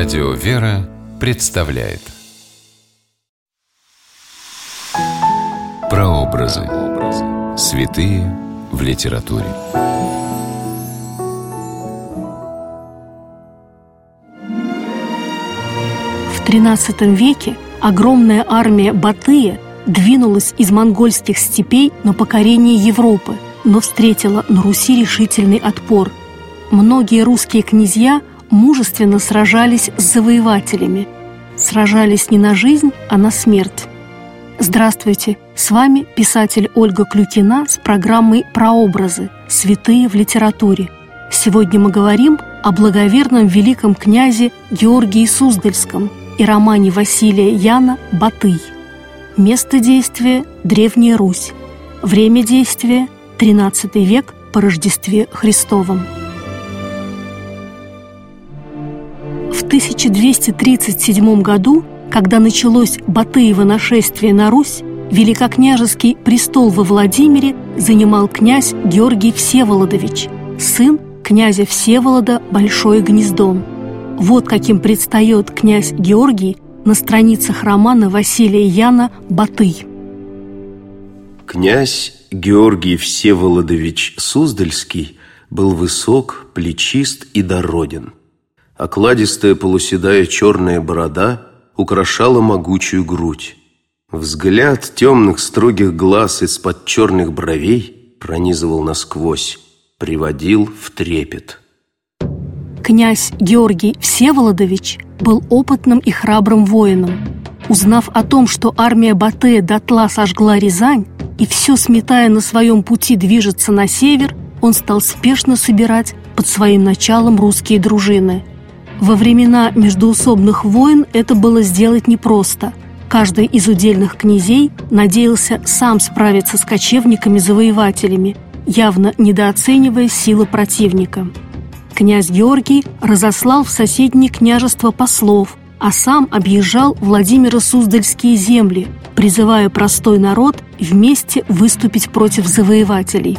Радио «Вера» представляет Прообразы. Святые в литературе. В XIII веке огромная армия Батыя двинулась из монгольских степей на покорение Европы, но встретила на Руси решительный отпор. Многие русские князья мужественно сражались с завоевателями. Сражались не на жизнь, а на смерть. Здравствуйте! С вами писатель Ольга Клюкина с программой «Прообразы. Святые в литературе». Сегодня мы говорим о благоверном великом князе Георгии Суздальском и романе Василия Яна «Батый». Место действия – Древняя Русь. Время действия – XIII век по Рождестве Христовом. В 1237 году, когда началось Батыево нашествие на Русь, великокняжеский престол во Владимире занимал князь Георгий Всеволодович, сын князя Всеволода Большое Гнездо. Вот каким предстает князь Георгий на страницах романа Василия Яна «Батый». Князь Георгий Всеволодович Суздальский был высок, плечист и дороден. Окладистая полуседая черная борода украшала могучую грудь. Взгляд темных строгих глаз из-под черных бровей пронизывал насквозь, приводил в трепет. Князь Георгий Всеволодович был опытным и храбрым воином. Узнав о том, что армия Батыя дотла сожгла Рязань и все сметая на своем пути движется на север, он стал спешно собирать под своим началом русские дружины. Во времена междоусобных войн это было сделать непросто. Каждый из удельных князей надеялся сам справиться с кочевниками-завоевателями, явно недооценивая силы противника. Князь Георгий разослал в соседние княжества послов, а сам объезжал Владимиро-Суздальские земли, призывая простой народ вместе выступить против завоевателей.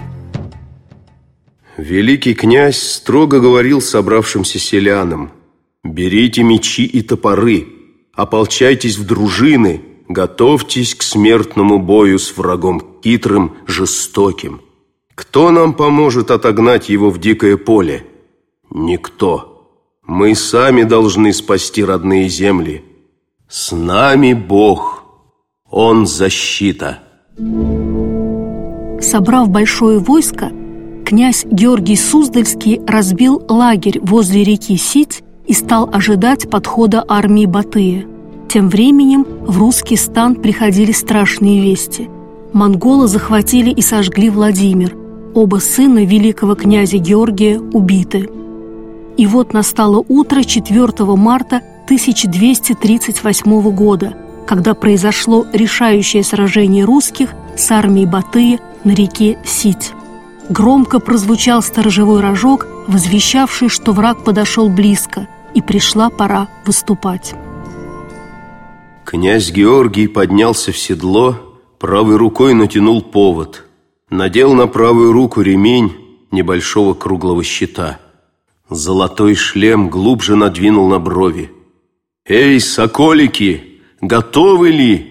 Великий князь строго говорил собравшимся селянам: «Берите мечи и топоры, ополчайтесь в дружины, готовьтесь к смертному бою с врагом хитрым, жестоким. Кто нам поможет отогнать его в дикое поле? Никто. Мы сами должны спасти родные земли. С нами Бог. Он защита». Собрав большое войско, князь Георгий Суздальский разбил лагерь возле реки Сить и стал ожидать подхода армии Батыя. Тем временем в русский стан приходили страшные вести. Монголы захватили и сожгли Владимир. Оба сына великого князя Георгия убиты. И вот настало утро 4 марта 1238 года, когда произошло решающее сражение русских с армией Батыя на реке Сить. Громко прозвучал сторожевой рожок, возвещавший, что враг подошел близко, и пришла пора выступать. Князь Георгий поднялся в седло, правой рукой натянул повод, надел на правую руку ремень небольшого круглого щита. Золотой шлем глубже надвинул на брови. «Эй, соколики, готовы ли?»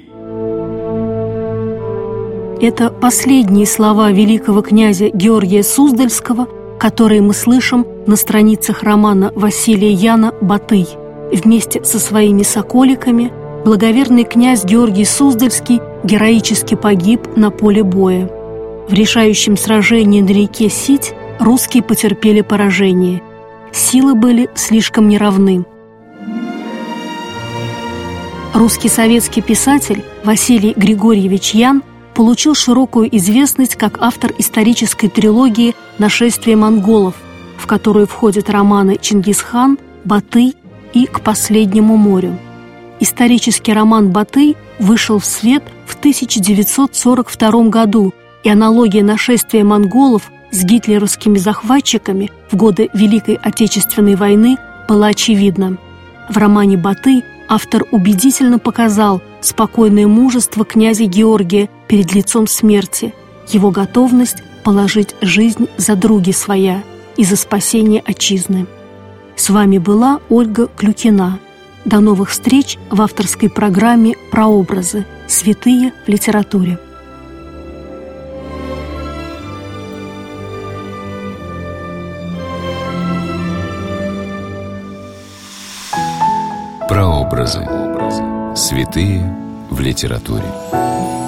Это последние слова великого князя Георгия Суздальского, которые мы слышим на страницах романа Василия Яна «Батый». Вместе со своими соколиками благоверный князь Георгий Суздальский героически погиб на поле боя. В решающем сражении на реке Сить русские потерпели поражение. Силы были слишком неравны. Русский советский писатель Василий Григорьевич Ян получил широкую известность как автор исторической трилогии «Нашествие монголов», в которую входят романы «Чингисхан», «Батый» и «К последнему морю». Исторический роман «Батый» вышел в свет в 1942 году, и аналогия нашествия монголов с гитлеровскими захватчиками в годы Великой Отечественной войны была очевидна. В романе «Батый» автор убедительно показал спокойное мужество князя Георгия перед лицом смерти, его готовность положить жизнь за други своя и за спасение отчизны. С вами была Ольга Клюкина. До новых встреч в авторской программе «Прообразы. Святые в литературе». Прообразы. Святые в литературе.